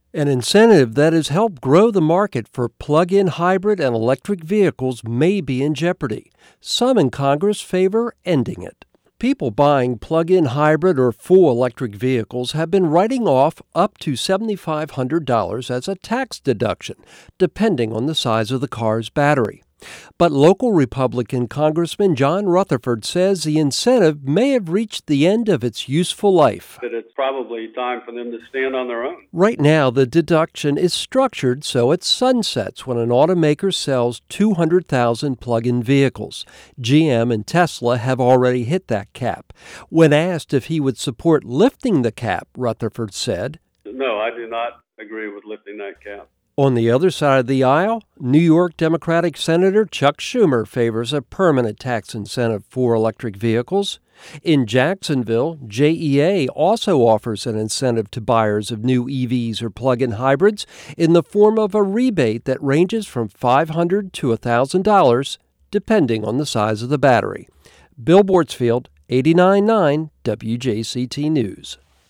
An incentive that has helped grow the market for plug-in hybrid and electric vehicles may be in jeopardy. Some in Congress favor ending it. People buying plug-in hybrid or full electric vehicles have been writing off up to $7,500 as a tax deduction, depending on the size of the car's battery. But local Republican Congressman John Rutherford says the incentive may have reached the end of its useful life. That it's probably time for them to stand on their own. Right now, the deduction is structured so it sunsets when an automaker sells 200,000 plug-in vehicles. GM and Tesla have already hit that cap. When asked if he would support lifting the cap, Rutherford said, "No, I do not agree with lifting that cap." On the other side of the aisle, New York Democratic Senator Chuck Schumer favors a permanent tax incentive for electric vehicles. In Jacksonville, JEA also offers an incentive to buyers of new EVs or plug-in hybrids in the form of a rebate that ranges from $500 to $1,000, depending on the size of the battery. Bill Bortzfield, 89.9 WJCT News.